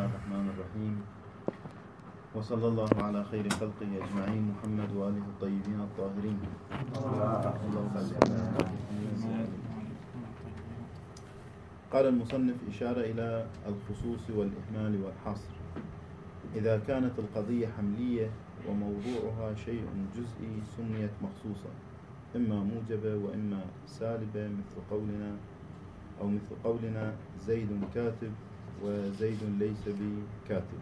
الله الرحمن الرحيم، وصلى الله على خير خلقه أجمعين محمد وآله الطيبين الطاهرين. قال المصنف إشارة إلى الخصوص والإهمال والحصر. إذا كانت القضية حملية وموضوعها شيء جزئي سميت مخصوصة، إما موجبة وإما سالبة، مثل قولنا زيد كاتب وزيد ليس بكاتب.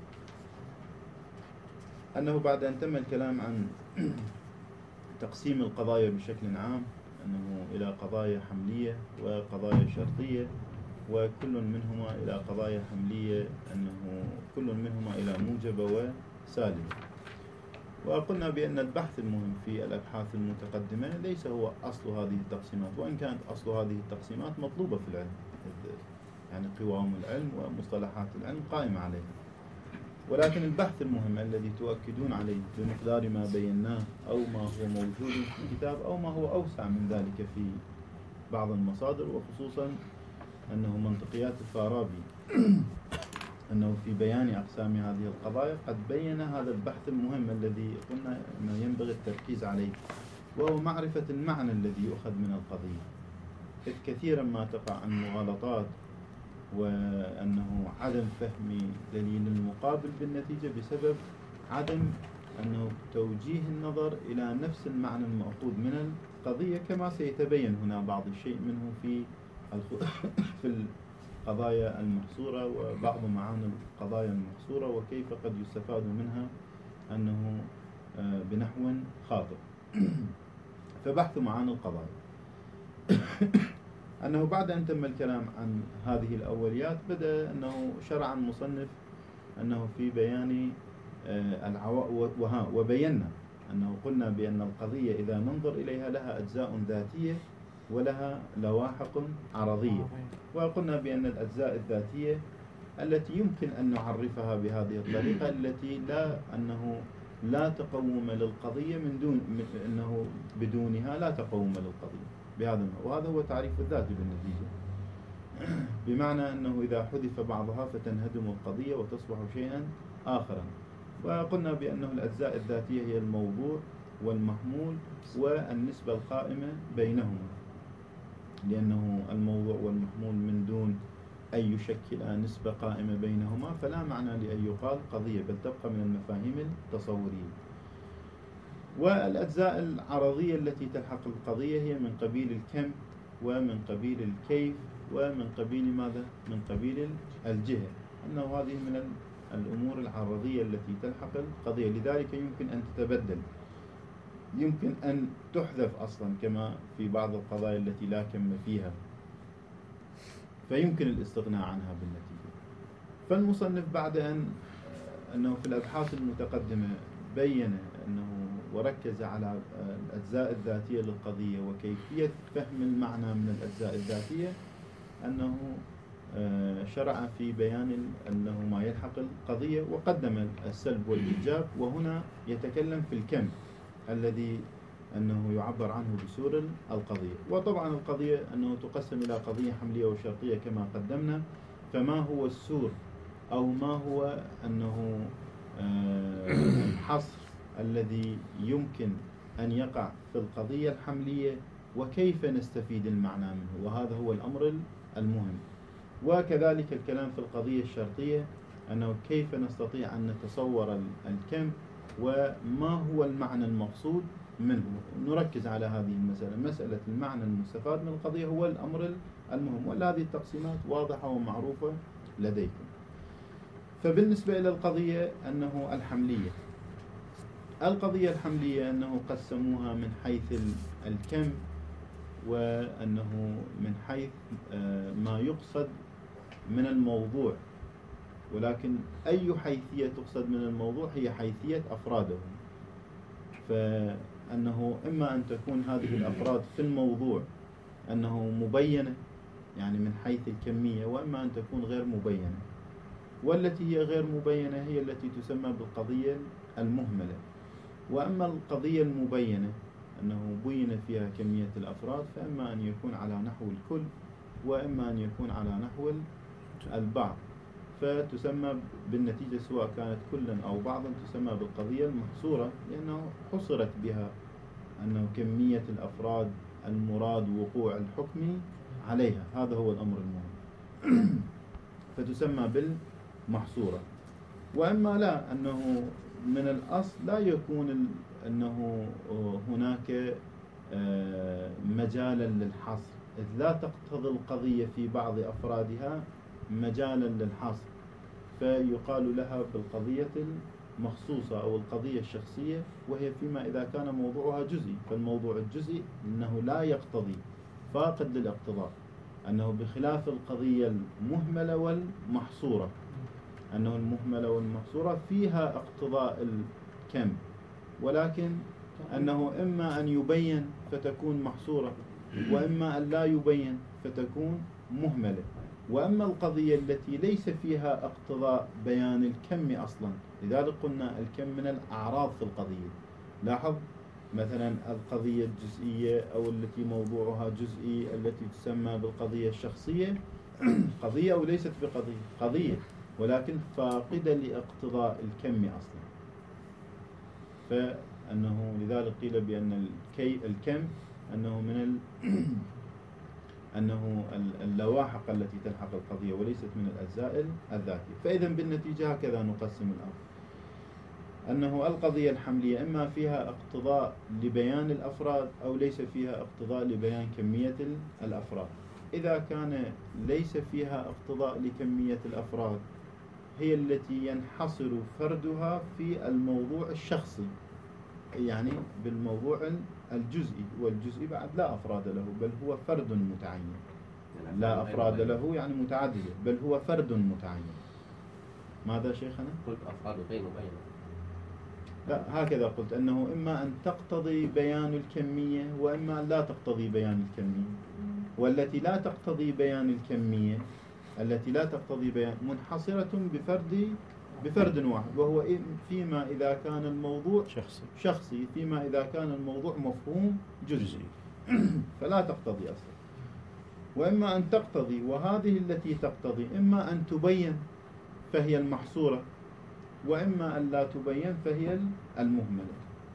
أنه بعد أن تم الكلام عن تقسيم القضايا بشكل عام، أنه إلى قضايا حملية وقضايا شرطية، وكل منهما إلى قضايا حملية، أنه كل منهما إلى موجبة وسالبة. وقلنا بأن البحث المهم في الأبحاث المتقدمة ليس هو أصل هذه التقسيمات، وإن كانت أصل هذه التقسيمات مطلوبة في العلم، يعني قوام العلم ومصطلحات العلم قائمة عليها، ولكن البحث المهم الذي تؤكدون عليه بمقدار ما بيناه أو ما هو موجود في الكتاب أو ما هو أوسع من ذلك في بعض المصادر، وخصوصا أنه منطقيات الفارابي أنه في بيان أقسام هذه القضايا قد بين هذا البحث المهم الذي قلنا أنه ينبغي التركيز عليه، وهو معرفة المعنى الذي يؤخذ من القضية. إذ كثيرا ما تقع المغالطات وأنه عدم فهم دليل المقابل بالنتيجة بسبب عدم أنه توجيه النظر إلى نفس المعنى المأخوذ من القضية، كما سيتبين هنا بعض الشيء منه في القضايا المحصورة وبعض معاني القضايا المحصورة، وكيف قد يستفاد منها أنه بنحو خاطئ. فبحث معاني القضايا أنه بعد أن تم الكلام عن هذه الأوليات بدأ أنه شرع المصنف أنه في بيان وبينا أنه قلنا بأن القضية إذا ننظر إليها لها أجزاء ذاتية ولها لواحق عرضية، وقلنا بأن الأجزاء الذاتية التي يمكن أن نعرفها بهذه الطريقة التي لا تقوم للقضية أنه بدونها لا تقوم للقضية بهذا النوع، وهذا هو تعريف الذات بالنتيجة، بمعنى أنه إذا حذف بعضها فتنهدم القضية وتصبح شيئا آخرا. وقلنا بأنه الأجزاء الذاتية هي الموضوع والمحمول والنسبة القائمة بينهما، لأنه الموضوع والمحمول من دون أن يشكل نسبة قائمة بينهما فلا معنى لأن يقال قضية، بل تبقى من المفاهيم التصورية. والأجزاء العرضية التي تلحق القضية هي من قبيل الكم ومن قبيل الكيف ومن قبيل ماذا؟ من قبيل الجهة، أنه هذه من الأمور العرضية التي تلحق القضية، لذلك يمكن أن تتبدل، يمكن أن تحذف أصلا كما في بعض القضايا التي لا كم فيها، فيمكن الاستغناء عنها بالنتيجة. فالمصنف بعد أنه في الأبحاث المتقدمة بين أنه وركز على الأجزاء الذاتية للقضية وكيفية فهم المعنى من الأجزاء الذاتية، أنه شرع في بيان أنه ما يلحق القضية، وقدم السلب والإيجاب، وهنا يتكلم في الكم الذي أنه يعبر عنه بسور القضية. وطبعا القضية أنه تقسم إلى قضية حملية وشرطية كما قدمنا، فما هو السور أو ما هو أنه الحصر الذي يمكن أن يقع في القضية الحملية، وكيف نستفيد المعنى منه، وهذا هو الأمر المهم. وكذلك الكلام في القضية الشرطية أنه كيف نستطيع أن نتصور الكم وما هو المعنى المقصود منه. نركز على هذه المسألة، مسألة المعنى المستفاد من القضية هو الأمر المهم، وهذه التقسيمات واضحة ومعروفة لديكم. فبالنسبة إلى القضية أنه القضية الحملية أنه قسموها من حيث الكم، وأنه من حيث ما يقصد من الموضوع، ولكن أي حيثية تقصد من الموضوع هي حيثية أفراده، فأنه إما أن تكون هذه الأفراد في الموضوع أنه مبينة يعني من حيث الكمية، وإما أن تكون غير مبينة، والتي هي غير مبينة هي التي تسمى بالقضية المهملة. وأما القضية المبينة أنه بين فيها كمية الأفراد، فإما أن يكون على نحو الكل وإما أن يكون على نحو البعض. فتسمى بالنتيجة سواء كانت كلا أو بعضا تسمى بالقضية المحصورة، لأنه حصرت بها أنه كمية الأفراد المراد وقوع الحكم عليها، هذا هو الأمر المهم. فتسمى بالمحصورة. وإما لا، أنه من الأصل لا يكون أنه هناك مجالا للحصر، إذ لا تقتضي القضية في بعض أفرادها مجالا للحصر، فيقال لها بالقضية المخصوصة أو القضية الشخصية، وهي فيما إذا كان موضوعها جزئي. فالموضوع الجزئي أنه لا يقتضي، فاقد للاقتضاء، أنه بخلاف القضية المهملة والمحصورة، أنه المهملة والمحصورة فيها اقتضاء الكم، ولكن أنه إما أن يبين فتكون محصورة، وإما أن لا يبين فتكون مهملة. وأما القضية التي ليس فيها اقتضاء بيان الكم أصلا، لذلك قلنا الكم من الأعراض في القضية. لاحظ مثلا القضية الجزئية أو التي موضوعها جزئي التي تسمى بالقضية الشخصية، قضية أو ليست بقضية، قضية ولكن فاقدة لاقتضاء الكم أصلا. فأنه لذلك قيل بأن الكم أنه من أنه اللواحق التي تلحق القضية وليست من الأجزاء الذاتية. فإذا بالنتيجة هكذا نقسم الأمر، أنه القضية الحملية إما فيها اقتضاء لبيان الأفراد أو ليس فيها اقتضاء لبيان كمية الأفراد. إذا كان ليس فيها اقتضاء لكمية الأفراد، هي التي ينحصر فردها في الموضوع الشخصي، يعني بالموضوع الجزئي، والجزئي بعد لا أفراد له بل هو فرد متعين، لا أفراد له يعني متعددة، بل هو فرد متعين. ماذا شيخنا؟ قلت أفراد غير مبينة. لا، هكذا قلت أنه إما أن تقتضي بيان الكمية وإما أن لا تقتضي بيان الكمية. والتي لا تقتضي بيان الكمية، التي لا تقتضي بيان منحصرة بفرد واحد، وهو فيما إذا كان الموضوع شخصي، فيما إذا كان الموضوع مفهوم جزئي فلا تقتضي أصلا. وإما أن تقتضي، وهذه التي تقتضي إما أن تبين فهي المحصورة، وإما أن لا تبين فهي المهملة.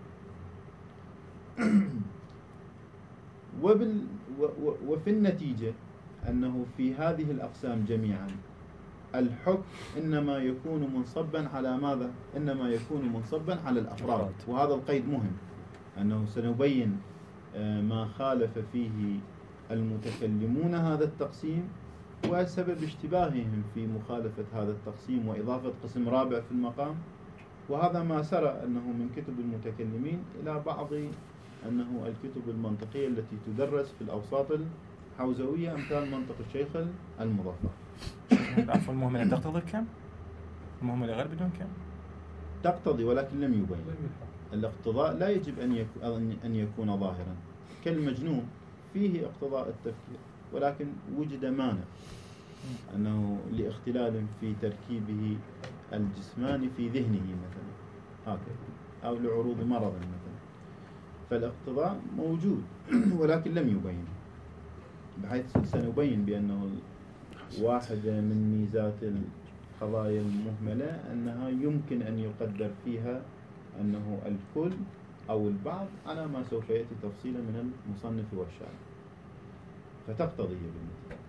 وفي النتيجة أنه في هذه الأقسام جميعا الحكم إنما يكون منصبا على ماذا؟ إنما يكون منصبا على الأفراد. وهذا القيد مهم، أنه سنبين ما خالف فيه المتكلمون هذا التقسيم وسبب اشتباههم في مخالفة هذا التقسيم وإضافة قسم رابع في المقام. وهذا ما سرى أنه من كتب المتكلمين إلى بعض أنه الكتب المنطقية التي تدرس في الأوساط الحوزوية أمثال منطق الشيخ المظفر. عفوا، المهملة تقتضي الكم؟ المهملة غير بدون كم؟ تقتضي ولكن لم يبين. الاقتضاء لا يجب أن يكون ظاهرا، كالمجنون فيه اقتضاء التفكير ولكن وجد مانع أنه لاختلال في تركيبه الجسماني في ذهنه مثلا هكذا، أو لعروض مرض مثلا، فالاقتضاء موجود ولكن لم يبين، بحيث سنبين بأنه واحدة من ميزات القضايا المهملة أنها يمكن أن يقدر فيها أنه الكل أو البعض على ما سوف يأتي تفصيلا من المصنف والشارح، فتقتضي بالنسبة.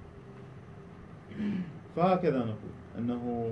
فهكذا نقول أنه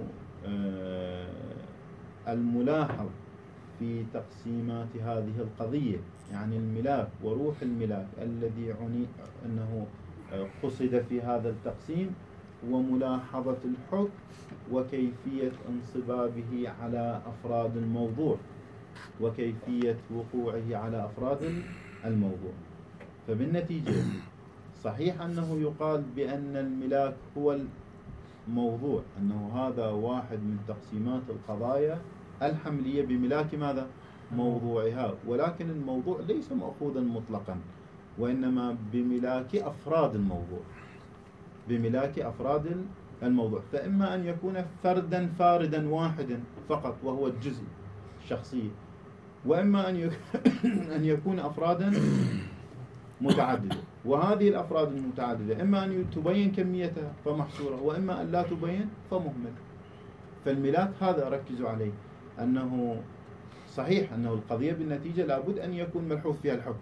الملاحظ في تقسيمات هذه القضية، يعني الملاك وروح الملاك الذي أنه قصد في هذا التقسيم، وملاحظة الحكم وكيفية انصبابه على أفراد الموضوع وكيفية وقوعه على أفراد الموضوع. فبالنتيجة صحيح أنه يقال بأن الملاك هو الموضوع، أنه هذا واحد من تقسيمات القضايا الحملية بملاك ماذا؟ موضوعها، ولكن الموضوع ليس مأخوذا مطلقا، وإنما بملاك أفراد الموضوع، بملاك أفراد الموضوع. فإما أن يكون فاردا واحدا فقط وهو الجزء الشخصي، وإما أن يكون أفرادا متعددة، وهذه الأفراد المتعددة إما أن تبين كميتها فمحصورة، وإما أن لا تبين فمهمل. فالملاك هذا ركزوا عليه، أنه صحيح أنه القضية بالنتيجة لابد أن يكون ملحوظ فيها الحكم،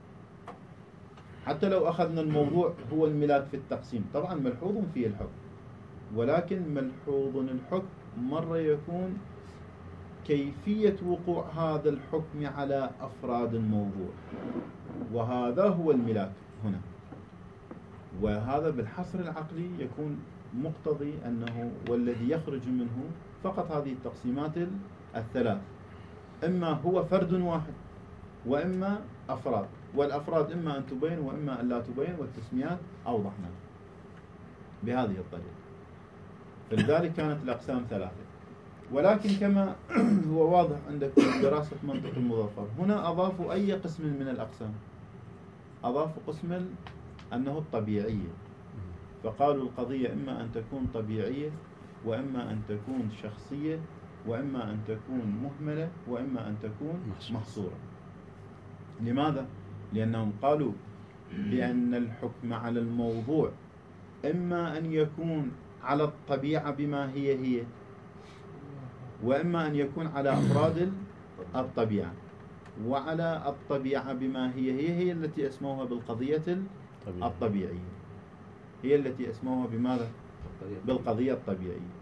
حتى لو أخذنا الموضوع هو الملاك في التقسيم طبعا ملحوظ فيه الحكم، ولكن ملحوظ الحكم مرة يكون كيفية وقوع هذا الحكم على أفراد الموضوع، وهذا هو الملاك هنا. وهذا بالحصر العقلي يكون مقتضي أنه والذي يخرج منه فقط هذه التقسيمات الثلاث، إما هو فرد واحد وإما أفراد، والأفراد إما أن تبين وإما أن لا تبين، والتسميات أوضحنا بهذه الطريقة. فلذلك كانت الأقسام ثلاثة. ولكن كما هو واضح عندكم دراسة منطق المظفر، هنا أضافوا أي قسم من الأقسام، أضافوا قسم أنه الطبيعية، فقالوا القضية إما أن تكون طبيعية وإما أن تكون شخصية وإما أن تكون مهملة وإما أن تكون محصورة. لماذا؟ لأنهم قالوا بأن الحكم على الموضوع إما أن يكون على الطبيعة بما هي وإما أن يكون على أفراد الطبيعة، وعلى الطبيعة بما هي التي أسموها بالقضية الطبيعية، هي التي أسموها بماذا؟ بالقضية الطبيعية.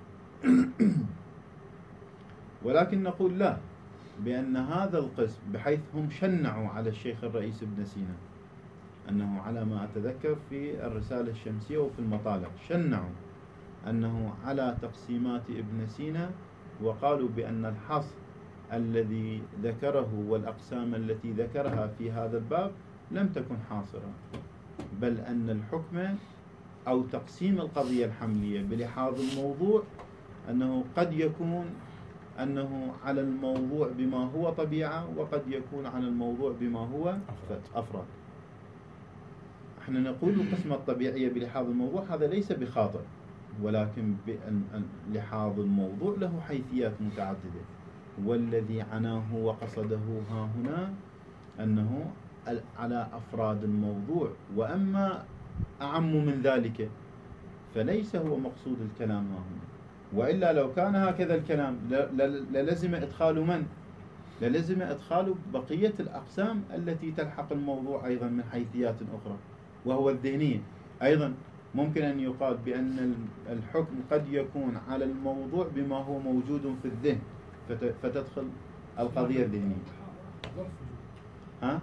ولكن نقول لا، بأن هذا القسم بحيث هم شنعوا على الشيخ الرئيس ابن سينا، أنه على ما أتذكر في الرسالة الشمسية وفي المطالع شنعوا أنه على تقسيمات ابن سينا، وقالوا بأن الحصر الذي ذكره والأقسام التي ذكرها في هذا الباب لم تكن حاصرة، بل أن الحكم أو تقسيم القضية الحملية بلحاظ الموضوع أنه قد يكون أنه على الموضوع بما هو طبيعة، وقد يكون على الموضوع بما هو أفراد. احنا نقول القسمة الطبيعية بلحاظ الموضوع هذا ليس بخاطئ، ولكن لحاظ الموضوع له حيثيات متعددة، والذي عناه وقصده ها هنا أنه على أفراد الموضوع، وأما أعم من ذلك فليس هو مقصود الكلام ها هنا. وإلا لو كان هكذا الكلام للزم إدخال من؟ للزم إدخال بقية الأقسام التي تلحق الموضوع أيضا من حيثيات أخرى، وهو الذهنية. أيضا ممكن أن يقال بأن الحكم قد يكون على الموضوع بما هو موجود في الذهن، فتدخل القضية الذهنية. ها؟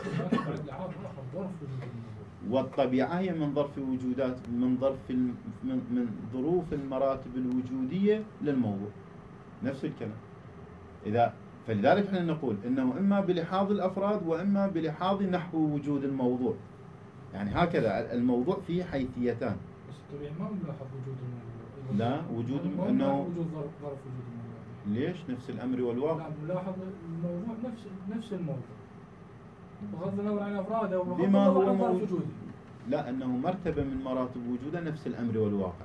والطبيعة هي من ظرف وجودات، من ظروف المراتب الوجودية للموضوع، نفس الكلام. فلذلك احنا نقول انه اما بلحاظ الافراد واما بلحاظ نحو وجود الموضوع، يعني هكذا الموضوع فيه حيثيتان. بس الطبيعي ما بنلاحظ وجود الموضوع. لا، وجود انه وجود ظرف وجود الموضوع. ليش؟ نفس الامر والواقع. لا، بنلاحظ الموضوع نفس الموضوع بغض النظر عن افراده بما هو موجود. لا، انه مرتبه من مراتب وجوده نفس الامر والواقع.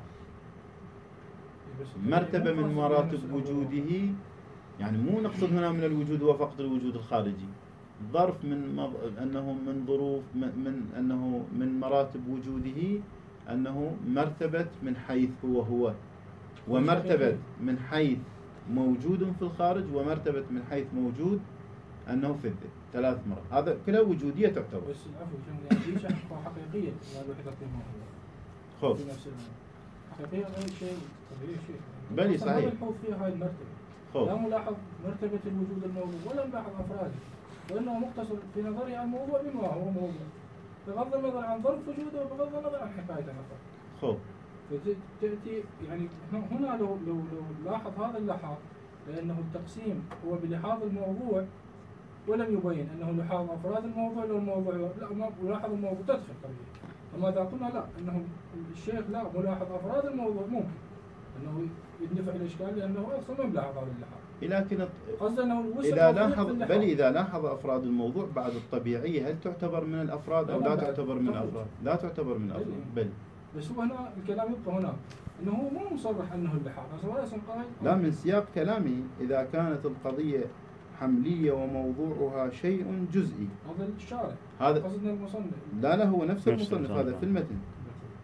مرتبه من مراتب وجوده، يعني مو نقصد هنا من الوجود هو فقط الوجود الخارجي، ظرف انه من ظروف من انه من مراتب وجوده انه مرتبه من حيث هو ومرتبه من حيث موجود في الخارج، ومرتبه من حيث موجود أنه في الذهن. 3 مرات، هذا كلها وجودية تعتبر. بس العفو يعني ليش حقيقية لا الوحدة قيمة خوف حقيقية غير شيء طبيعي شيء. بلي صحيح. لا نلحظ فيها هاي المرتبة. خوف. لا ملاحظ مرتبة الوجود الموضوع ولا نلاحظ أفراده، وإنه مقتصر في نظري عن الموضوع بما هو موضوع، بغض النظر عن ظرف وجوده وبغض النظر عن حكاية الأفراد. خوف. فتأتي يعني هنا لو لاحظ هذا اللحاظ، لأنه التقسيم هو بلحاظ الموضوع ولم يبين أنه لحاظ أفراد الموضوع لو الموضوع لا ما ملاحظ الموضوع تدخل طبيعي. أما إذا قلنا لا أنه الشيخ لا ملاحظ أفراد الموضوع ممكن أنه يندفع الإشكال لأنه أصلا ما ملاحظ هذا اللحاظ. لكن قصده أنه إذا لاحظ إذا لاحظ أفراد الموضوع بعد الطبيعية، هل تعتبر من الأفراد أو لا تعتبر من الأفراد؟ لا تعتبر من الأفراد. بل بس هو هنا الكلام يبقى هنا أنه هو مو مصرح أنه اللحاظ، لا، من سياق كلامه إذا كانت القضية حملية وموضوعها شيء جزئي. هذا الشارع. هذا قصدنا المصنف. لا هو نفس المصنف هذا في المتن.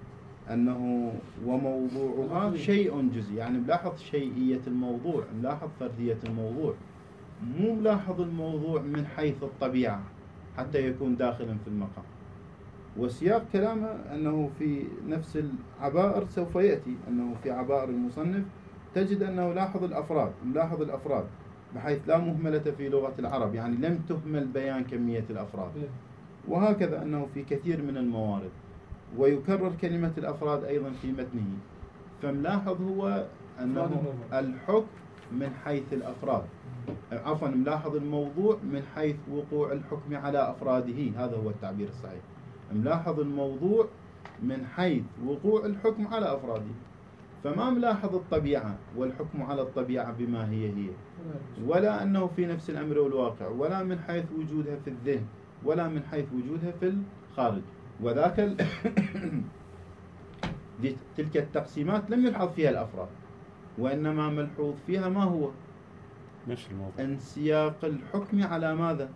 أنه وموضوعها شيء جزئي، يعني ملاحظ شيئية الموضوع، ملاحظ فردية الموضوع، مو ملاحظ الموضوع من حيث الطبيعة حتى يكون داخلا في المقام. وسياق كلامه أنه في نفس العبائر سوف يأتي أنه في عبائر المصنف تجد أنه ملاحظ الأفراد بحيث لا مهملة في لغة العرب، يعني لم تهمل بيان كمية الأفراد. وهكذا أنه في كثير من الموارد ويكرر كلمة الأفراد أيضا في متنه. فملاحظ هو أنه الحكم من حيث الأفراد، عفوا ملاحظ الموضوع من حيث وقوع الحكم على أفراده، هذا هو التعبير الصحيح. ملاحظ الموضوع من حيث وقوع الحكم على أفراده، فما ملاحظ الطبيعة والحكم على الطبيعة بما هي، ولا أنه في نفس الأمر والواقع، ولا من حيث وجودها في الذهن، ولا من حيث وجودها في الخارج. وذاك تلك التقسيمات لم يلحظ فيها الأفراد، وإنما ملحوظ فيها ما هو انسياق الحكم على ماذا؟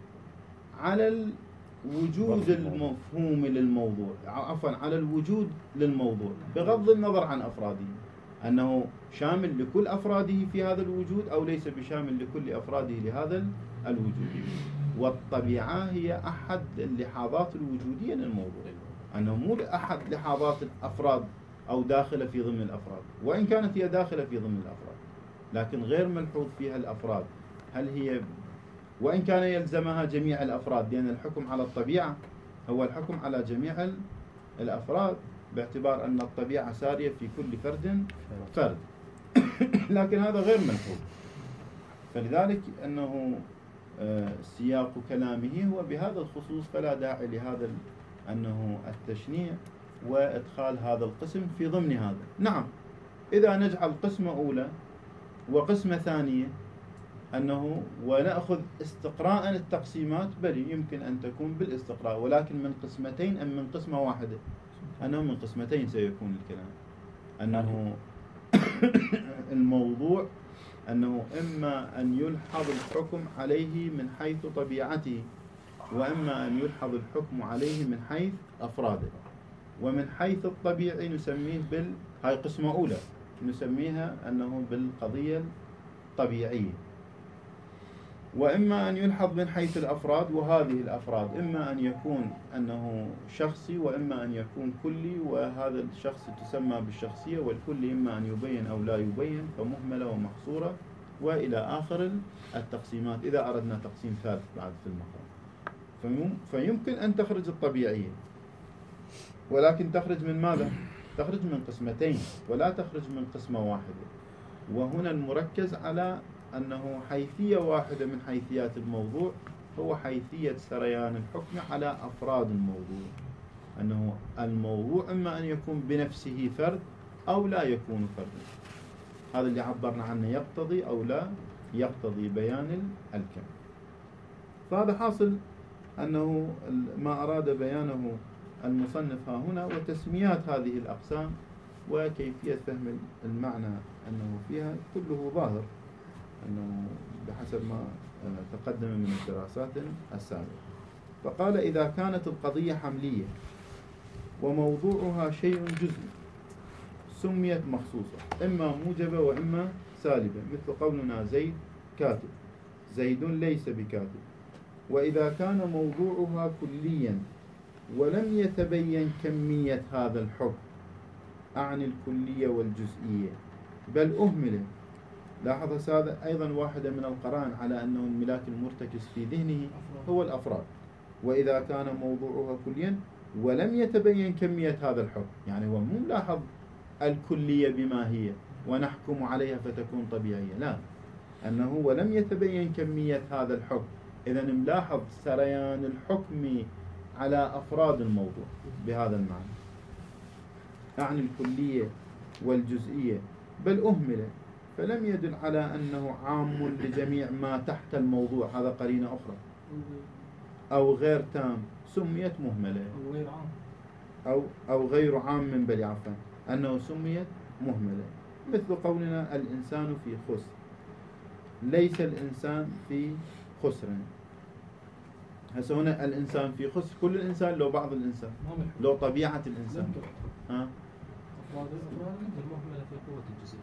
على الوجود المفهوم للموضوع، عفوا على الوجود للموضوع بغض النظر عن أفراده، أنه شامل لكل أفراده في هذا الوجود أو ليس بشامل لكل أفراده لهذا الوجود. والطبيعة هي أحد اللحاظات الوجودية للموضوع، أنه مو أحد لحاظات الأفراد أو داخلة في ضمن الأفراد، وإن كانت هي داخلة في ضمن الأفراد لكن غير ملحوظ فيها الأفراد. هل هي وإن كان يلزمها جميع الأفراد، لأن الحكم على الطبيعة هو الحكم على جميع الأفراد باعتبار أن الطبيعة سارية في كل فرد لكن هذا غير ملحوظ. فلذلك أنه سياق كلامه هو بهذا الخصوص، فلا داعي لهذا أنه التشنيع وإدخال هذا القسم في ضمن هذا. نعم، إذا نجعل قسمة أولى وقسمة ثانية أنه ونأخذ استقراء التقسيمات، بل يمكن أن تكون بالاستقراء، ولكن من قسمتين أم من قسمة واحدة؟ أنه من قسمتين سيكون الكلام. أنه الموضوع أنه إما أن يلحظ الحكم عليه من حيث طبيعته، وإما أن يلحظ الحكم عليه من حيث أفراده. ومن حيث الطبيعي نسميه هاي قسمة أولى نسميها أنه بالقضية الطبيعية. وإما أن يلحظ من حيث الأفراد، وهذه الأفراد إما أن يكون أنه شخصي وإما أن يكون كلي، وهذا الشخص تسمى بالشخصية، والكل إما أن يبين أو لا يبين، فمهملة ومحصورة، وإلى آخر التقسيمات إذا أردنا تقسيم ثالث بعد في المقام. فيمكن أن تخرج الطبيعية، ولكن تخرج من ماذا؟ تخرج من قسمتين ولا تخرج من قسمة واحدة. وهنا المركز على أنه حيثية واحدة من حيثيات الموضوع هو حيثية سريان الحكم على أفراد الموضوع، أنه الموضوع إما أن يكون بنفسه فرد أو لا يكون فردا. هذا اللي عبرنا عنه، يقتضي أو لا يقتضي بيان الكم. فهذا حاصل أنه ما أراد بيانه المصنف ها هنا، وتسميات هذه الأقسام وكيفية فهم المعنى أنه فيها كله ظاهر أنه بحسب ما تقدم من الدراسات السابقة. فقال: إذا كانت القضية حملية وموضوعها شيء جزئي سميت مخصوصة، إما موجبة وإما سالبة، مثل قولنا زيد كاتب، زيد ليس بكاتب. وإذا كان موضوعها كليا ولم يتبين كمية هذا الحكم، أعني الكلية والجزئية، بل أهمل. لاحظ هذا أيضا واحدة من القرائن على أنه الملاك المرتكز في ذهنه هو الأفراد. وإذا كان موضوعها كليا ولم يتبين كمية هذا الحكم، يعني هو مو ملاحظ الكلية بما هي ونحكم عليها فتكون طبيعية، لا، أنه ولم يتبين كمية هذا الحكم، إذن ملاحظ سريان الحكم على أفراد الموضوع بهذا المعنى، أعني الكلية والجزئية، بل أهمل، فلم يدل على أنه عام لجميع ما تحت الموضوع، هذا قرينة أخرى، أو غير تام سميت مهملة، أو غير عام بل عفوا أنه سميت مهملة، مثل قولنا الإنسان في خسر، ليس الإنسان في خسر. هسه هنا الإنسان في خسر، كل الإنسان لو بعض الإنسان، لو طبيعة الإنسان، أفراد المهملة في قوة الجزئية.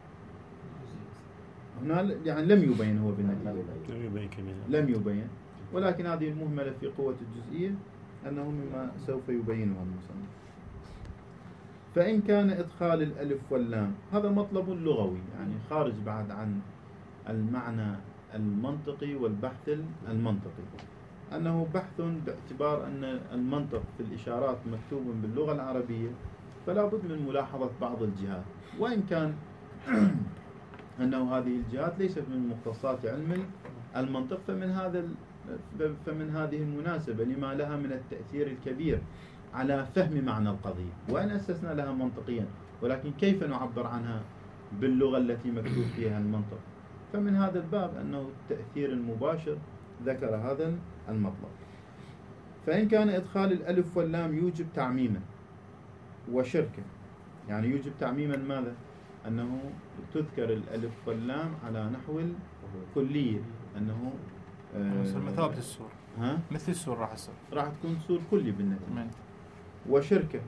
هنا يعني لم يبين هو بالنتيجة، لم يبين كمية. لم يبين، ولكن هذه المهملة في قوة الجزئية أنه مما سوف يبينه المصنف. فإن كان إدخال الألف واللام، هذا مطلب لغوي يعني خارج بعد عن المعنى المنطقي والبحث المنطقي، أنه بحث باعتبار أن المنطق في الإشارات مكتوب باللغة العربية، فلا بد من ملاحظة بعض الجهات، وإن كان أنه هذه الجهات ليست من مختصات علم المنطق، فمن هذه المناسبة لما لها من التأثير الكبير على فهم معنى القضية، وإن أسسنا لها منطقيا، ولكن كيف نعبر عنها باللغة التي مكتوب فيها المنطق؟ فمن هذا الباب أنه التأثير المباشر ذكر هذا المطلب. فإن كان إدخال الألف واللام يوجب تعميما وشركة، يعني يوجب تعميما ماذا؟ أنه تذكر الألف واللام على نحو الكلية، أنه يصير مثابة السور، مثل السور راح تكون سور كلي بالنتيجة. وشركة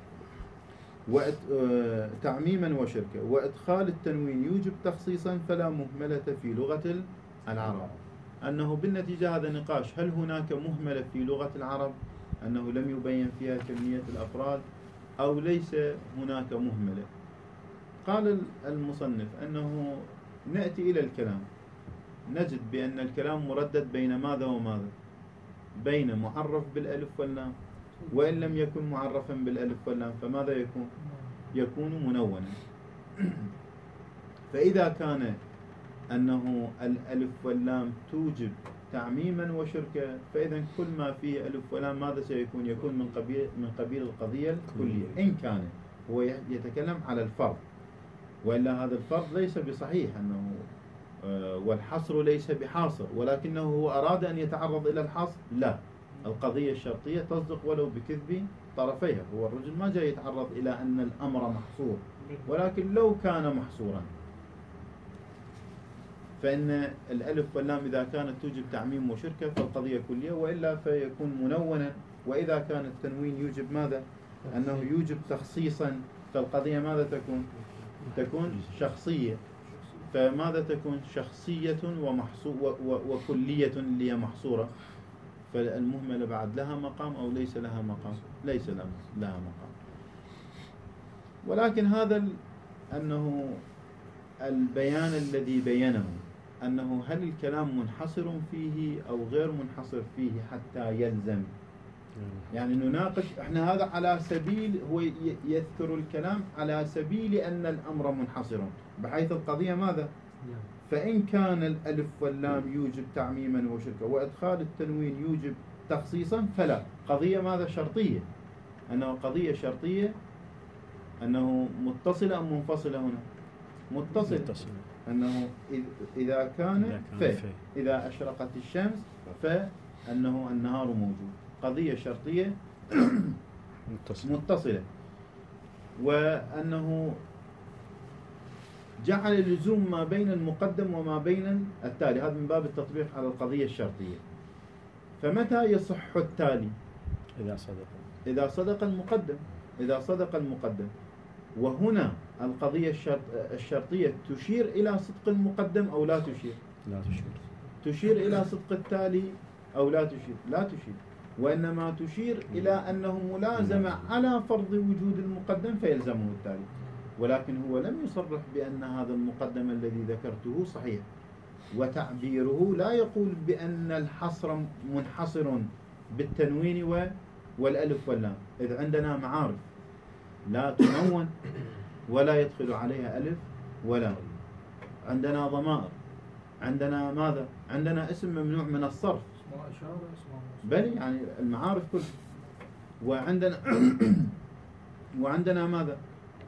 تعميما وشركة. وإدخال التنوين يوجب تخصيصا فلا مهملة في لغة العرب، أنه بالنتيجة هذا نقاش، هل هناك مهملة في لغة العرب أنه لم يبين فيها كمية الأفراد أو ليس هناك مهملة؟ قال المصنف أنه نأتي إلى الكلام نجد بأن الكلام مردد بين ماذا وماذا؟ بين معرف بالألف واللام، وإن لم يكن معرفا بالألف واللام فماذا يكون؟ يكون منونا. فإذا كان أنه الألف واللام توجب تعميما وشركة، فإذا كل ما فيه ألف ولام ماذا سيكون؟ يكون من قبيل القضية الكلية، إن كان هو يتكلم على الفرض، وإلا هذا الفرض ليس بصحيح أنه والحصر ليس بحاصر، ولكنه هو أراد أن يتعرض إلى الحصر. لا، القضية الشرطية تصدق ولو بكذب طرفيها. هو الرجل ما جاي يتعرض إلى أن الأمر محصور، ولكن لو كان محصورا فإن الألف واللام إذا كانت توجب تعميم وشركة فالقضية كلية، وإلا فيكون منونا. وإذا كان التنوين يوجب ماذا؟ أنه يوجب تخصيصا، فالقضية ماذا تكون؟ تكون شخصية. فماذا تكون؟ شخصية وكلية اللي هي محصورة. فالمهملة بعد لها مقام أو ليس لها مقام؟ ليس لها مقام. ولكن هذا أنه البيان الذي بينه أنه هل الكلام منحصر فيه أو غير منحصر فيه حتى يلزم، يعني نناقش احنا هذا على سبيل، هو يذكر الكلام على سبيل أن الأمر منحصر، بحيث القضية ماذا؟ فإن كان الألف واللام يوجب تعميما وشركة وإدخال التنوين يوجب تخصيصا فلا، قضية ماذا؟ شرطية. أنه قضية شرطية، أنه متصلة أم منفصلة؟ هنا متصلة. أنه إذا كان إذا أشرقت الشمس فأنه النهار موجود، قضية شرطية متصلة. وأنه جعل اللزوم ما بين المقدم وما بين التالي، هذا من باب التطبيق على القضية الشرطية. فمتى يصح التالي؟ إذا صدق المقدم. وهنا القضية الشرطية تشير إلى صدق المقدم أو لا تشير؟ تشير إلى صدق التالي أو لا تشير، وإنما تشير إلى أنه ملازمة على فرض وجود المقدم فيلزمه التالي. ولكن هو لم يصرح بأن هذا المقدم الذي ذكرته صحيح، وتعبيره لا يقول بأن الحصر منحصر بالتنوين والألف واللام، إذ عندنا معارف لا تنون ولا يدخل عليها ألف ولام، عندنا ضمائر، عندنا ماذا؟ عندنا اسم ممنوع من الصرف، بل يعني المعارف كلها. وعندنا ماذا؟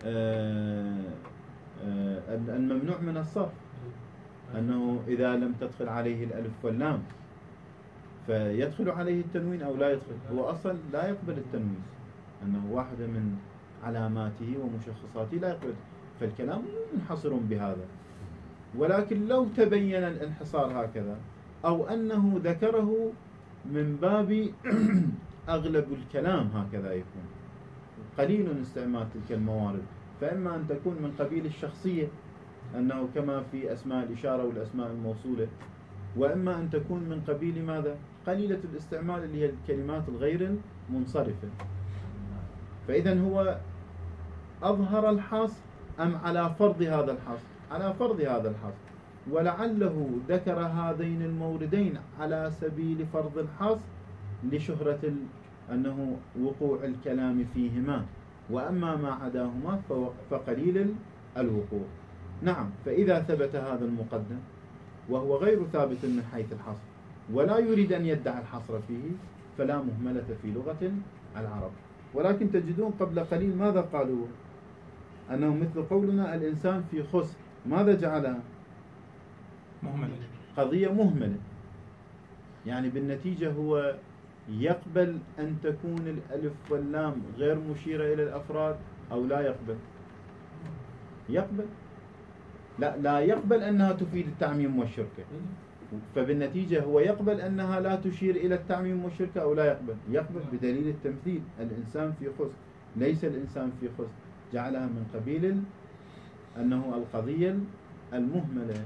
الممنوع من الصرف، أنه إذا لم تدخل عليه الألف واللام فيدخل عليه التنوين أو لا يدخل. هو أصلا لا يقبل التنوين، أنه واحدة من علاماته ومشخصاته لا يقبل، فالكلام منحصر بهذا. ولكن لو تبين الانحصار هكذا، أو أنه ذكره من باب أغلب الكلام هكذا يكون، قليل استعمال تلك الموارد، فإما أن تكون من قبيل الشخصية أنه كما في أسماء الإشارة والأسماء الموصولة، وإما أن تكون من قبيل ماذا؟ قليلة الاستعمال اللي هي الكلمات الغير المنصرفة. فإذا هو أظهر الحصر أم على فرض هذا الحصر؟ على فرض هذا الحصر، ولعله ذكر هذين الموردين على سبيل فرض الحصر لشهرة أنه وقوع الكلام فيهما، وأما ما عداهما فقليل الوقوع. نعم، فإذا ثبت هذا المقدم وهو غير ثابت من حيث الحصر ولا يريد أن يدعي الحصر فيه فلا مهملة في لغة العرب. ولكن تجدون قبل قليل ماذا قالوا؟ أنه مثل قولنا الإنسان في خسر، ماذا جعلها؟ مهملة، قضية مهملة. يعني بالنتيجة هو يقبل أن تكون الألف واللام غير مشيرة إلى الأفراد أو لا يقبل؟ يقبل. لا يقبل أنها تفيد التعميم والشركة، فبالنتيجة هو يقبل أنها لا تشير إلى التعميم والشركة أو لا يقبل؟ يقبل بدليل التمثيل، الإنسان في خسر، ليس الإنسان في خسر، جعلها من قبيل أنه القضية المهملة.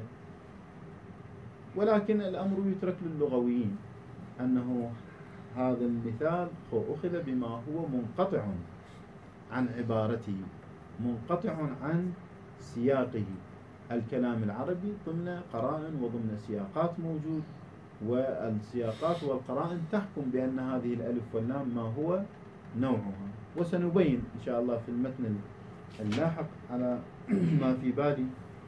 ولكن الأمر يترك للغويين أنه هذا المثال أخذ بما هو منقطع عن عبارته، منقطع عن سياقه. الكلام العربي ضمن قرائن وضمن سياقات موجود، والسياقات والقرائن تحكم بأن هذه الألف واللام ما هو نوعها. وسنبين إن شاء الله في المتن اللاحق على ما في بالي،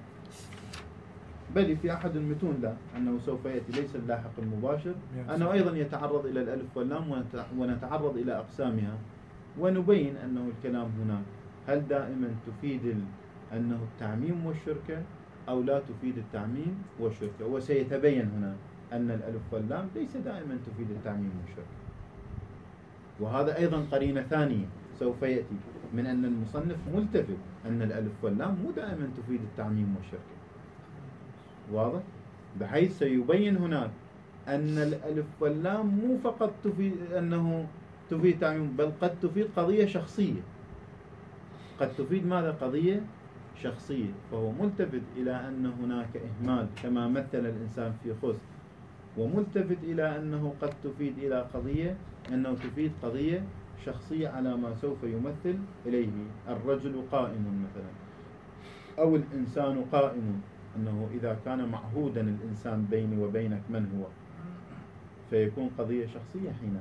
بل في أحد المتون لا أنه سوف يأتي، ليس اللاحق المباشر، أنه أيضا يتعرض إلى الألف واللام ونتعرض إلى أقسامها، ونبين أنه الكلام هنا هل دائما تفيد أنه التعميم والشركة أو لا تفيد التعميم والشركة. وسيتبين هنا أن الألف واللام ليس دائما تفيد التعميم والشركة. وهذا أيضا قرينة ثانية سوف يأتي من أن المصنف ملتفت أن الألف واللام مو دائما تفيد التعميم والشركة، واضح؟ بحيث سيبين هناك أن الألف واللام مو فقط تفيد أنه تفيد تعميم، بل قد تفيد قضية شخصية، قد تفيد ماذا؟ قضية شخصية. فهو ملتفت إلى أن هناك إهمال كما مثل الإنسان في خسر، وملتفت إلى أنه قد تفيد إلى قضية أنه تفيد قضية شخصية على ما سوف يمثل إليه. الرجل قائم مثلا، أو الإنسان قائم، أنه إذا كان معهودا الإنسان بيني وبينك من هو، فيكون قضية شخصية حينها.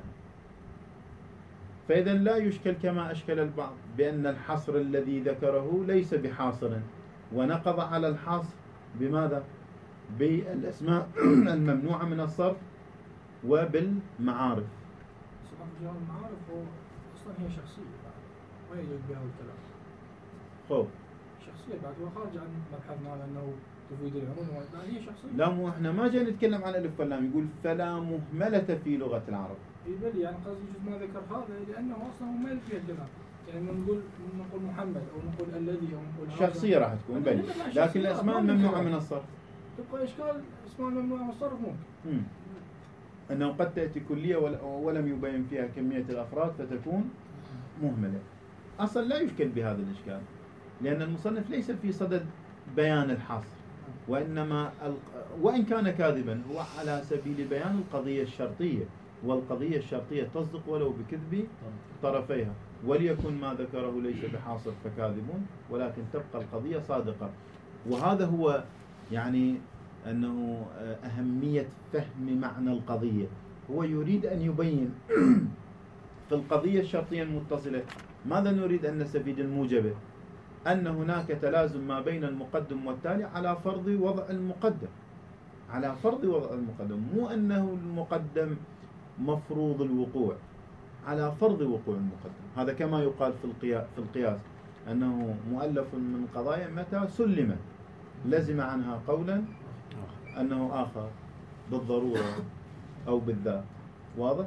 فإذا لا يشكل كما أشكل البعض بأن الحصر الذي ذكره ليس بحاصر، ونقض على الحصر بماذا؟ بالأسماء الممنوعة من الصرف وبالمعارف. صحف جهة المعارف هو أصلا هي شخصية بعد، ما يجوز بها الكلام. خوف شخصية بعد، هو خارج عن مبحث مال أنه تفيد العموم، هي شخصية. لا، مو احنا ما جاي نتكلم عن الألف واللام، يقول فلا مهملة في لغة العرب. يبلي يعني قصدي يجوز ما ذكر هذا لأنه أصلا هو ما يلقي الكلام. يعني نقول محمد أو نقول الذي أو نقول شخصية راح تكون بل، لكن الأسماء الممنوعة من الصرف تبقى إشكال. اسماء الممنوعة من الصرف ممكن أنه قد تأتي كلية ولم يبين فيها كمية الأفراد فتكون مهملة. أصلا لا يشكل بهذا الإشكال، لأن المصنف ليس في صدد بيان الحصر، وإنما وإن كان كاذبا هو على سبيل بيان القضية الشرطية، والقضية الشرطية تصدق ولو بكذب طرفيها. وليكن ما ذكره ليس بحاصر فكاذبون، ولكن تبقى القضية صادقة. وهذا هو يعني أنه أهمية فهم معنى القضية. هو يريد أن يبين في القضية الشرطية المتصلة ماذا نريد أن نستفيد؟ الموجبة أن هناك تلازم ما بين المقدم والتالي على فرض وضع المقدم، على فرض وضع المقدم، مو أنه المقدم مفروض الوقوع، على فرض وقوع المقدم. هذا كما يقال في القياس أنه مؤلف من قضايا متى سلمت لزم عنها قولا أنه آخر بالضرورة أو بالذات، واضح؟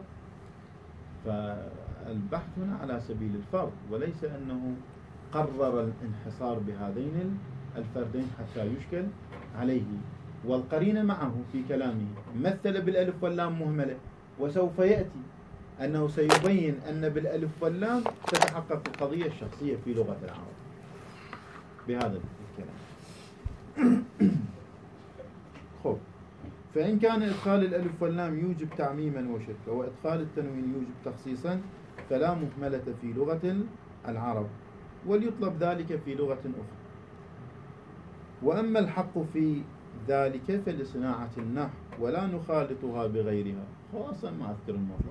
فالبحث هنا على سبيل الفرض، وليس أنه قرر الانحصار بهذين الفردين حتى يشكل عليه. والقرينة معه في كلامه مثل بالألف واللام مهملة، وسوف يأتي أنه سيبين أن بالألف واللام تتحقق القضية الشخصية في لغة العرب بهذا الكلام. خب، فإن كان إدخال الألف واللام يوجب تعميما وشركا وإدخال التنوين يوجب تخصيصا فلا مهملة في لغة العرب، وليطلب ذلك في لغة أخرى. وأما الحق في ذلك فلصناعة النحو ولا نخالطها بغيرها. خاصة ما أذكر الموضوع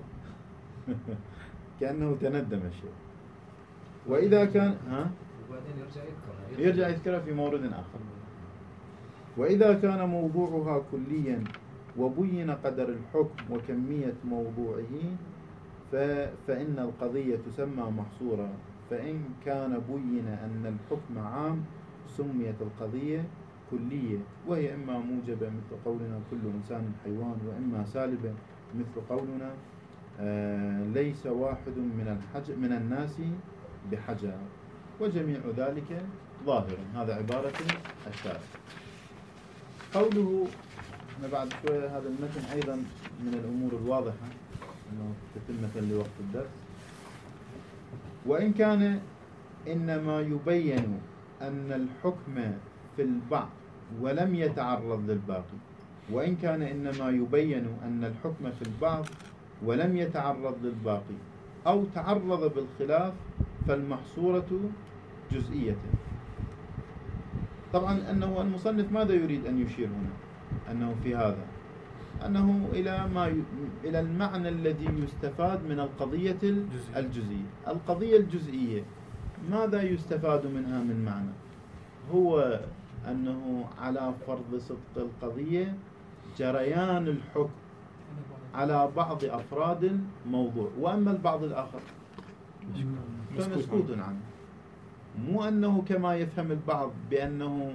كأنه تندم الشيء. وإذا كان وبعدين يرجع يذكرها في مورد آخر. وإذا كان موضوعها كليا وبين قدر الحكم وكمية موضوعه فإن القضية تسمى محصورة. فإن كان بين أن الحكم عام سميت القضية كلية، وهي إما موجبة مثل قولنا كل إنسان حيوان، وإما سالبة مثل قولنا ليس واحد من الناس بحجر، وجميع ذلك ظاهر. هذا عبارة الشارع. قوله بعد شوية هذا المتن أيضا من الأمور الواضحة أنه تتمة لوقت الدرس. وإن كان إنما يبين أن الحكم في البعض ولم يتعرض للباقي. وإن كان إنما يبين أن الحكم في البعض ولم يتعرض للباقي أو تعرض بالخلاف فالمحصورة جزئية. طبعا أنه المصنف ماذا يريد أن يشير هنا؟ أنه في هذا أنه إلى المعنى الذي يستفاد من القضية الجزئية. القضية الجزئية ماذا يستفاد منها من معنى؟ هو أنه على فرض صدق القضية جريان الحكم على بعض أفراد الموضوع، وأما البعض الآخر فمسكوت عنه. مو أنه كما يفهم البعض بأنه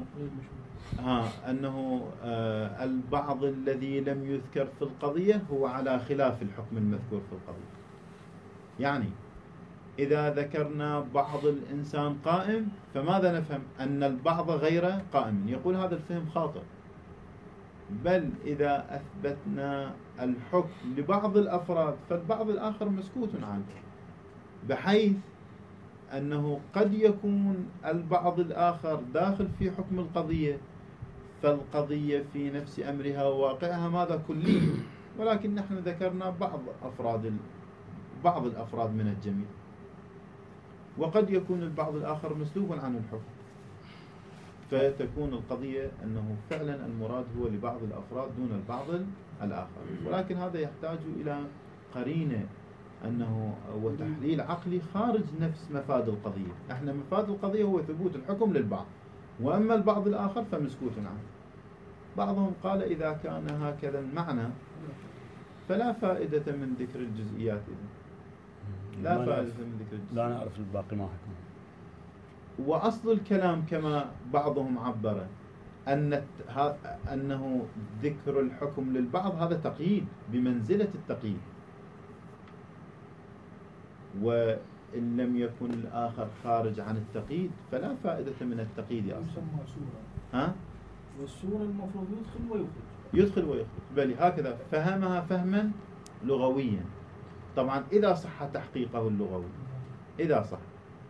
أنه البعض الذي لم يذكر في القضية هو على خلاف الحكم المذكور في القضية. يعني إذا ذكرنا بعض الإنسان قائم فماذا نفهم؟ أن البعض غير قائم. يقول هذا الفهم خاطئ، بل إذا أثبتنا الحكم لبعض الأفراد فالبعض الآخر مسكوت عنه، بحيث أنه قد يكون البعض الآخر داخل في حكم القضية، فالقضية في نفس أمرها وواقعها ماذا كلي، ولكن نحن ذكرنا بعض الأفراد من الجميع، وقد يكون البعض الآخر مسلوب عن الحكم، فتكون القضية أنه فعلا المراد هو لبعض الأفراد دون البعض الآخر. ولكن هذا يحتاج إلى قرينة أنه وتحليل عقلي خارج نفس مفاد القضية. احنا مفاد القضية هو ثبوت الحكم للبعض، وأما البعض الآخر فمسكوت عنه. بعضهم قال إذا كان هكذا المعنى فلا فائدة من ذكر الجزئيات. لا فائدة من ذكر الجزئيات، لا نعرف الباقي ما حكم. وأصل الكلام كما بعضهم عبر أنه ذكر الحكم للبعض هذا تقييد بمنزلة التقييد، وإن لم يكن الآخر خارج عن التقييد فلا فائدة من التقييد أصلا. والصورة المفروض يدخل ويخرج. بل هكذا فهمها فهما لغويا. طبعا إذا صح تحقيقه اللغوي، إذا صح،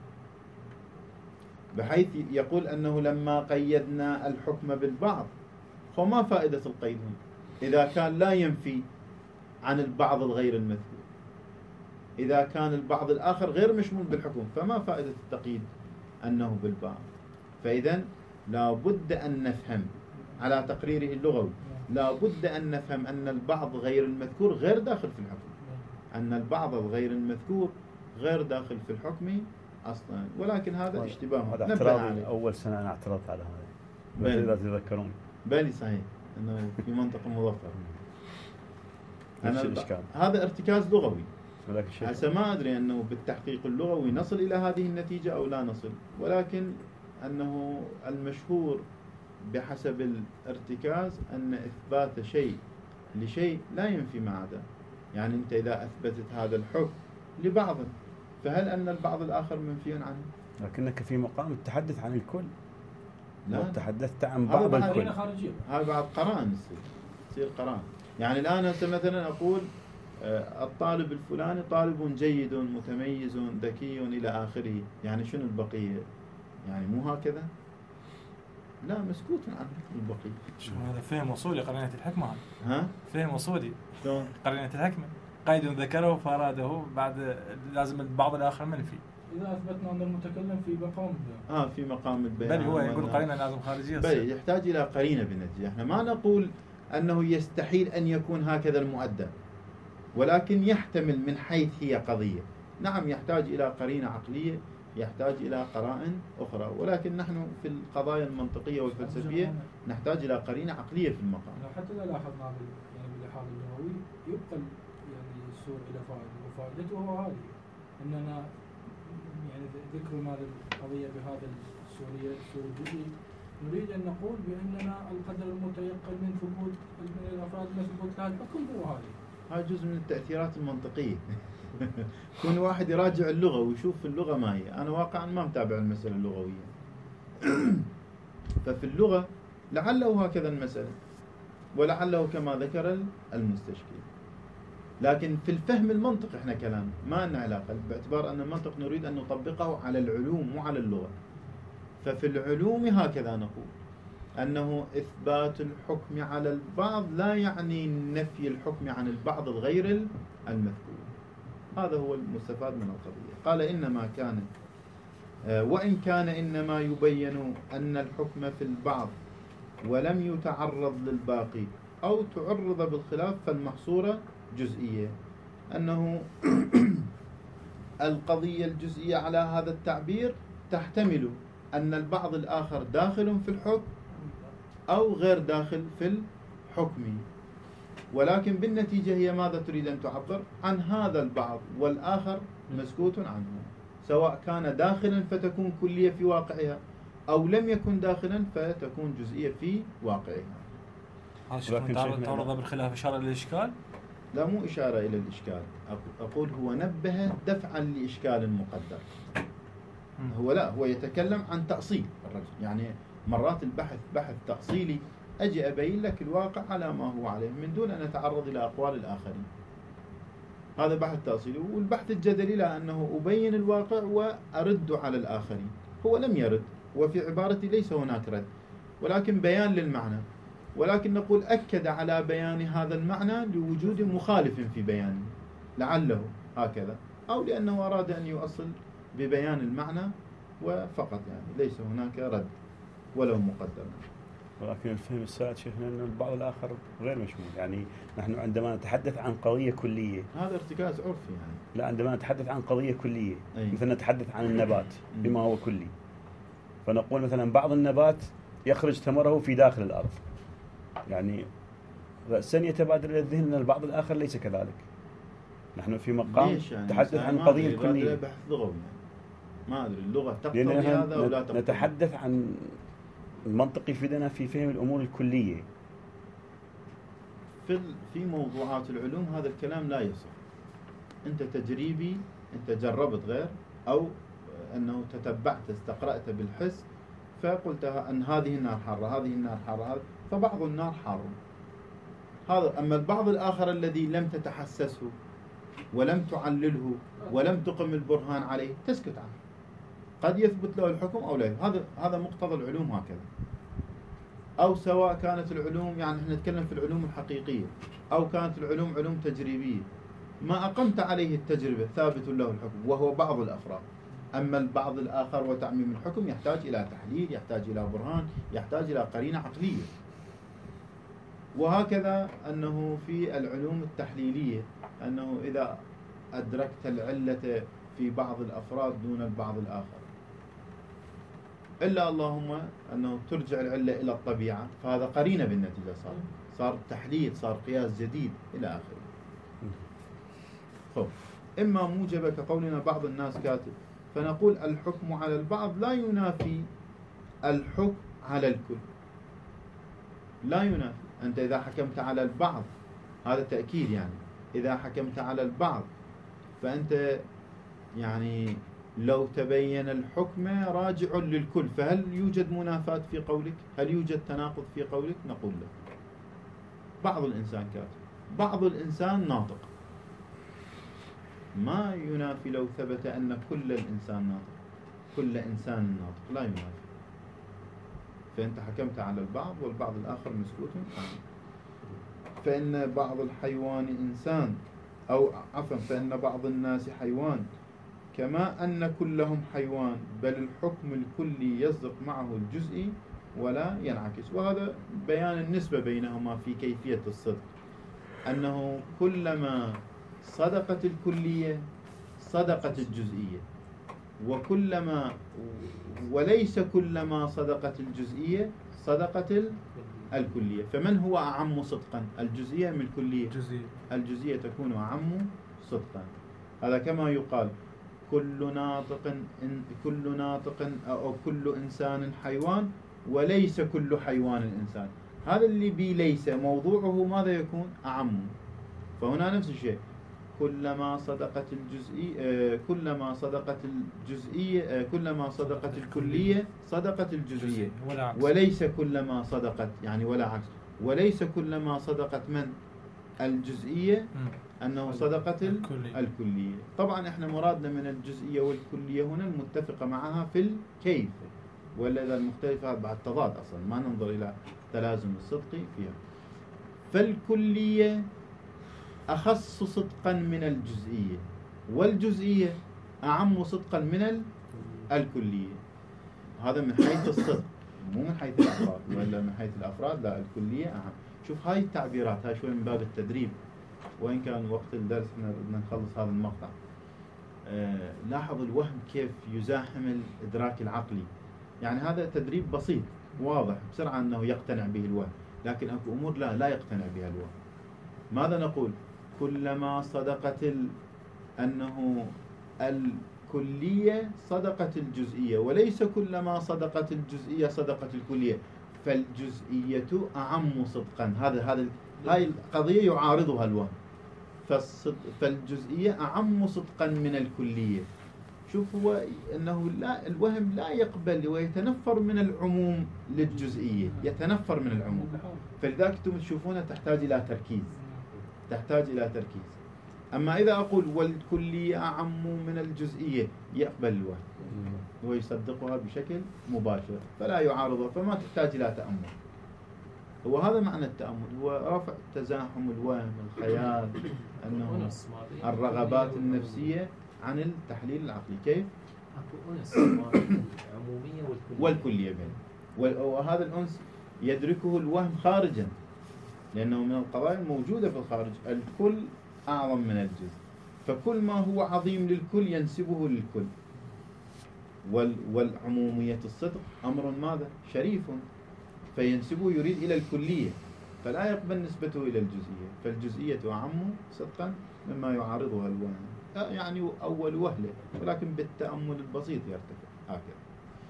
بحيث يقول أنه لما قيدنا الحكم بالبعض، فما فائدة القيد إذا كان لا ينفي عن البعض الغير المذكور؟ إذا كان البعض الآخر غير مشمول بالحكم فما فائدة التقييد أنه بالبعض؟ فإذا لا بد أن نفهم على تقريره اللغوي، لا بد أن نفهم أن البعض غير المذكور غير داخل في الحكم، أن البعض الغير المذكور غير داخل في الحكم أصلا. ولكن هذا اشتباه. هذا اعتراضي أول سنة أنا اعترضت على هذا، إذا تذكرون. بالي صحيح أنه في منطقة مظفرة. الإشكال هذا ارتكاز لغوي. هسه ما أدري أنه بالتحقيق اللغوي نصل إلى هذه النتيجة أو لا نصل، ولكن أنه المشهور بحسب الارتكاز أن إثبات شيء لشيء لا ينفي ما عداه. يعني أنت إذا أثبتت هذا الحكم لبعض فهل أن البعض الآخر منفي عنه؟ لكنك في مقام التحدث عن الكل. لا، تحدثت عن بعض الكل. هذا بعد قرائن تصير قرائن. يعني الآن مثلا أقول الطالب الفلاني طالب جيد متميز ذكي إلى آخره، يعني شنو البقية؟ يعني مو هكذا؟ لا، مسكوت عن البقية. شو هذا فهم وصولي قرينة الحكمة هذا؟ ها؟ فهم وصولي شلون؟ قرينة الحكمة قيد ذكره فأراده بعد لازم البعض الآخر منفي. إذا أثبتنا أن المتكلم في مقام في مقام البيان. بل هو يقول قرينة لازم خارجية. بل يحتاج إلى قرينة بالنتيجة. احنا ما نقول أنه يستحيل أن يكون هكذا المؤدى، ولكن يحتمل من حيث هي قضية. نعم يحتاج إلى قرينة عقلية، يحتاج إلى قرائن أخرى، ولكن نحن في القضايا المنطقية والفلسفية نحتاج إلى قرينة عقلية في المقام. حتى إذا لاحظنا يعني باللحاظ اللغوي يبقى يعني السور إلى فائدة، وفائدته هو هذه أننا يعني ذكرنا للقضية بهذا السور الجزئي نريد أن نقول بأننا القدر المتيقن من ثبوت من الأفراد من ثبوت هذا الحكم هو هذا جزء من التأثيرات المنطقية. كل واحد يراجع اللغة ويشوف اللغة ما هي. أنا واقعا ما متابع المسألة اللغوية. ففي اللغة لعله هكذا المسألة، ولعله كما ذكر المستشكل. لكن في الفهم المنطق احنا كلام ما لنا علاقة، باعتبار أن المنطق نريد أن نطبقه على العلوم مو على اللغة. ففي العلوم هكذا نقول أنه إثبات الحكم على البعض لا يعني نفي الحكم عن البعض الغير المذكور. هذا هو المستفاد من القضية. قال إنما كان وإن كان إنما يبين أن الحكم في البعض ولم يتعرض للباقي أو تعرض بالخلاف فالمحصورة جزئية. أنه القضية الجزئية على هذا التعبير تحتمل أن البعض الآخر داخل في الحكم أو غير داخل في الحكم، ولكن بالنتيجة هي ماذا تريد أن تعبر؟ عن هذا البعض والآخر مسكوت عنه، سواء كان داخلا فتكون كلية في واقعها أو لم يكن داخلا فتكون جزئية في واقعها. هذا تعرض بالخلاف إشارة للإشكال؟ لا، مو إشارة إلى الإشكال. أقول هو نبه دفعا لإشكال مقدر. هو يتكلم عن تأصيل الرجل. يعني مرات البحث بحث تأصيلي، أجي أبين لك الواقع على ما هو عليه من دون أن أتعرض إلى أقوال الآخرين. هذا بحث تأصيلي. والبحث الجدلي لا، أنه أبين الواقع وأرد على الآخرين. هو لم يرد، وفي عبارتي ليس هناك رد، ولكن بيان للمعنى. ولكن نقول أكد على بيان هذا المعنى لوجود مخالف في بيانه، لعله هكذا، أو لأنه أراد أن يؤصل ببيان المعنى وفقط، يعني ليس هناك رد ولو مقدر. ولكن الفهم السائد شيخنا أن البعض الآخر غير مشمول. يعني نحن عندما نتحدث عن قضية كلية، هذا ارتكاز عرفي يعني. لا، عندما نتحدث عن قضية كلية أي. مثل نتحدث عن النبات بما هو كلي، فنقول مثلا بعض النبات يخرج ثمره في داخل الأرض، يعني رأسا يتبادر إلى الذهن أن البعض الآخر ليس كذلك. نحن في مقام يعني تحدث عن قضية كلية. بحث لغوي يعني. ما أدري اللغة تقتضي هذا ولا تقتضي. نتحدث عن المنطق يفيدنا في فهم الأمور الكلية. في موضوعات العلوم هذا الكلام لا يصح. أنت تجريبي، أنت جربت غير، أو أنه تتبعت استقرأت بالحس فقلت أن هذه النار حارة، هذه النار حارة، فبعض النار حار. هذا. أما البعض الآخر الذي لم تتحسسه ولم تعلله ولم تقم البرهان عليه تسكت عنه. قد يثبت له الحكم أو لا. هذا مقتضى العلوم هكذا. أو سواء كانت العلوم، يعني احنا نتكلم في العلوم الحقيقية، أو كانت العلوم علوم تجريبية، ما أقمت عليه التجربة ثابت له الحكم، وهو بعض الأفراد. أما البعض الآخر وتعميم الحكم يحتاج إلى تحليل، يحتاج إلى برهان، يحتاج إلى قرينة عقلية. وهكذا أنه في العلوم التحليلية، أنه إذا أدركت العلة في بعض الأفراد دون البعض الآخر، إلا اللهم أنه ترجع العلة إلى الطبيعة، فهذا قرينة بالنتيجة، صار تحليل، صار قياس جديد إلى آخره. إما موجبة كقولنا بعض الناس كاتب، فنقول الحكم على البعض لا ينافي الحكم على الكل. لا ينافي. أنت إذا حكمت على البعض، هذا تأكيد يعني، إذا حكمت على البعض فأنت يعني لو تبين الحكم راجع للكل، فهل يوجد منافاة في قولك؟ هل يوجد تناقض في قولك؟ نقول لا. بعض الإنسان كاتب، بعض الإنسان ناطق، ما ينافي لو ثبت أن كل الإنسان ناطق، كل إنسان ناطق، لا ينافي. فأنت حكمت على البعض والبعض الآخر مسكوت عنه. فإن بعض الحيوان إنسان، أو عفوا فإن بعض الناس حيوان كما أن كلهم حيوان، بل الحكم الكلي يصدق معه الجزئي ولا ينعكس. وهذا بيان النسبة بينهما في كيفية الصدق، أنه كلما صدقت الكلية صدقت الجزئية، وكلما وليس كلما صدقت الجزئية صدقت الكلية. فمن هو أعم صدقا، الجزئية من الكلية؟ الجزئية تكون أعم صدقا. هذا كما يقال كل ناطق أو كل إنسان حيوان وليس كل حيوان الإنسان. هذا اللي بي ليس موضوعه ماذا يكون؟ أعم. فهنا نفس الشيء، كلما صدقت الجزئية كلما صدقت الكلية صدقت الجزئية، وليس كلما صدقت يعني ولا عكس، وليس كلما صدقت من الجزئية أنه صدقت الكلية. طبعا احنا مرادنا من الجزئية والكلية هنا المتفقة معها في الكيف، ولا إذا المختلفة بعد تضاد أصلا، ما ننظر إلى تلازم الصدق فيها. فالكلية أخص صدقا من الجزئية، والجزئية أعم صدقا من الكلية. هذا من حيث الصدق، مو من حيث الأفراد، ولا من حيث الأفراد لا، الكلية أعم. شوف هاي التعبيرات، هاي شوي من باب التدريب، وإن كان وقت الدرس احنا بدنا نخلص هذا المقطع. لاحظ الوهم كيف يزاحم الإدراك العقلي. يعني هذا تدريب بسيط واضح بسرعة أنه يقتنع به الوهم، لكن أكو أمور لا يقتنع بها الوهم. ماذا نقول؟ كلما صدقت أنه الكلية صدقت الجزئية، وليس كلما صدقت الجزئية صدقت الكلية، فالجزئية أعم صدقا. هاي القضية يعارضها الوهم. فالجزئية أعم صدقا من الكلية. شوف هو أنه الوهم لا يقبل ويتنفر من العموم للجزئية، يتنفر من العموم. فلذلك أنتم تشوفونها تحتاج إلى تركيز. أما إذا أقول والكلية أعم من الجزئية يقبل الوهم ويصدقها بشكل مباشر، فلا يعارضها، فما تحتاج إلى تأمل. هو هذا معنى التأمل، هو رفع تزاحم الوهم، الخيال، أنه الرغبات النفسية عن التحليل العقلي. كيف؟ أكو أنس العمومية والكلية بين، وهذا الأنس يدركه الوهم خارجا، لأنه من القضايا الموجودة في الخارج. الكل أعظم من الجزء، فكل ما هو عظيم للكل ينسبه للكل. والعمومية الصدق أمر ماذا؟ شريف، فينسبه يريد إلى الكلية، فلا يقبل نسبته إلى الجزئية. فالجزئية أعم صدقا مما يعارضها الوهم، يعني أول وهلة، ولكن بالتأمل البسيط يرتفع هكذا.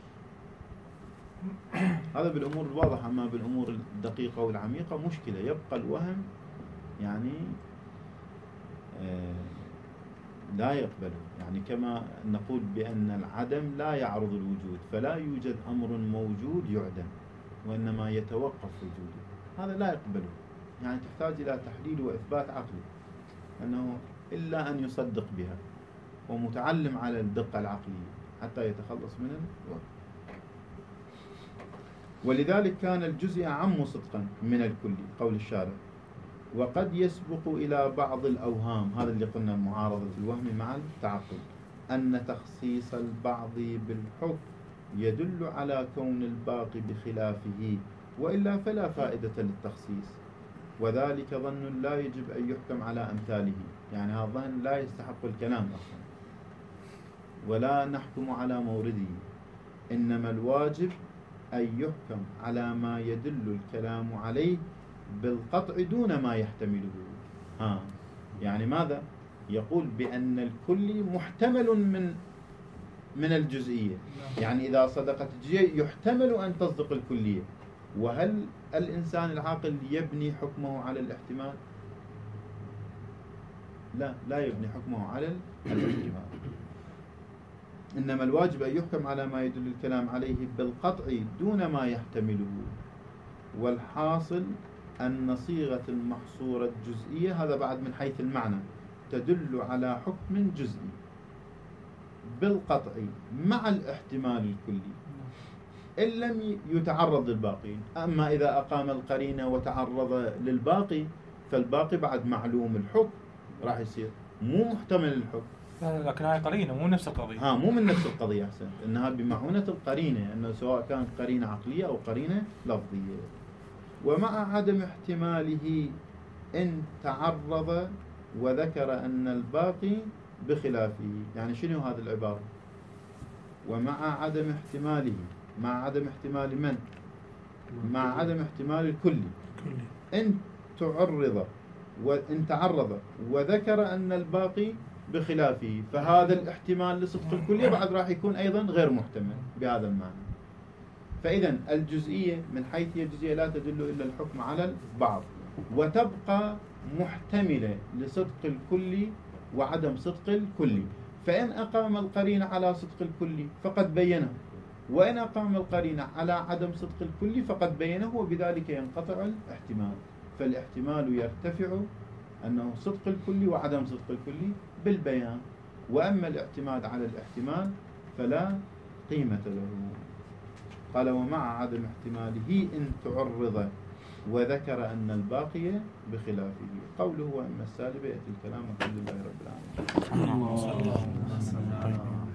هذا بالأمور الواضحة. أما بالأمور الدقيقة والعميقة مشكلة، يبقى الوهم يعني لا يقبله. يعني كما نقول بأن العدم لا يعرض الوجود، فلا يوجد أمر موجود يعدم، وإنما يتوقف وجوده. هذا لا يقبله، يعني تحتاج إلى تحليل وإثبات عقلي، أنه إلا أن يصدق بها ومتعلم على الدقة العقلية حتى يتخلص من الوهم. ولذلك كان الجزء أعم صدقا من الكلي، قول الشارع. وقد يسبق إلى بعض الأوهام، هذا اللي قلنا معارضة الوهم مع التعقل، أن تخصيص البعض بالحكم يدل على كون الباقي بخلافه، وإلا فلا فائدة للتخصيص. وذلك ظن لا يجب أن يحكم على أمثاله، يعني هذا الظن لا يستحق الكلام أصلا، ولا نحكم على مورده. إنما الواجب أن يحكم على ما يدل الكلام عليه بالقطع دون ما يحتمله. يعني ماذا؟ يقول بأن الكل محتمل من الجزئية، يعني إذا صدقت الجزئية يحتمل أن تصدق الكلية. وهل الإنسان العاقل يبني حكمه على الاحتمال؟ لا يبني حكمه على الاحتمال. إنما الواجب أن يحكم على ما يدل الكلام عليه بالقطع دون ما يحتمله. والحاصل أن صيغة المحصورة الجزئية، هذا بعد من حيث المعنى، تدل على حكم جزئي بالقطع مع الاحتمال الكلي إن لم يتعرض للباقي. أما إذا أقام القرينة وتعرض للباقي فالباقي بعد معلوم الحكم راح يصير مو محتمل الحكم. لكن هاي قرينة مو نفس القضية. مو من نفس القضية. أحسن إنها بمعونة القرينة، أنه سواء كانت قرينة عقلية أو قرينة لفظية. ومع عدم احتماله إن تعرض وذكر أن الباقي بخلافه. يعني شنو هذه العبارة؟ ومع عدم احتماله، مع عدم احتمال من؟ مع عدم احتمال الكلي. إن تعرض وذكر أن الباقي بخلافه، فهذا الاحتمال لصدق الكلية بعد راح يكون أيضا غير محتمل بهذا المعنى. فإذا الجزئية من حيث هي الجزئية لا تدل إلا الحكم على البعض، وتبقى محتملة لصدق الكلي وعدم صدق الكلي. فإن أقام القرين على صدق الكلي فقد بينه، وإن أقام القرين على عدم صدق الكلي فقد بينه، وبذلك ينقطع الاحتمال. فالاحتمال يرتفع أنه صدق الكلي وعدم صدق الكلي بالبيان، وأما الاعتماد على الاحتمال فلا قيمة له. قال ومع عدم احتماله إن تعرض وذكر أن الباقي بخلافه. قوله وأما السالبة يأتي الكلام. الحمد لله رب العالمين.